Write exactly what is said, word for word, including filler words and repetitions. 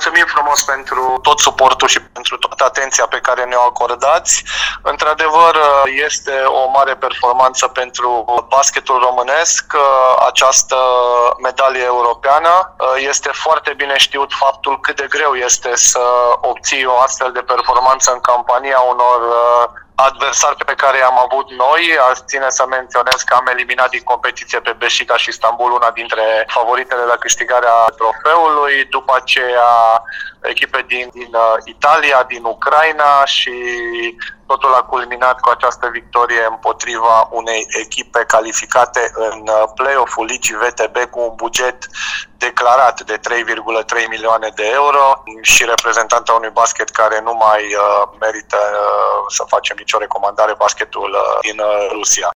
mulțumim frumos pentru tot suportul și pentru toată atenția pe care ne-o acordați. Într-adevăr, este o mare performanță pentru basketul românesc, această medalie europeană. Este foarte bine știut faptul cât de greu este să obții o astfel de performanță în campania unor adversari pe care i-am avut noi. Aș ține să menționez că am eliminat din competiție pe Beşiktaş Istanbul, una dintre favoritele la câștigarea trofeului, după aceea echipe din, din Italia, din Ucraina și totul a culminat cu această victorie împotriva unei echipe calificate în play-off-ul Ligii V T B cu un buget declarat de trei virgulă trei milioane de euro și reprezentanta unui basket care nu mai uh, merită uh, să facem nicio recomandare, basketul uh, din uh, Rusia.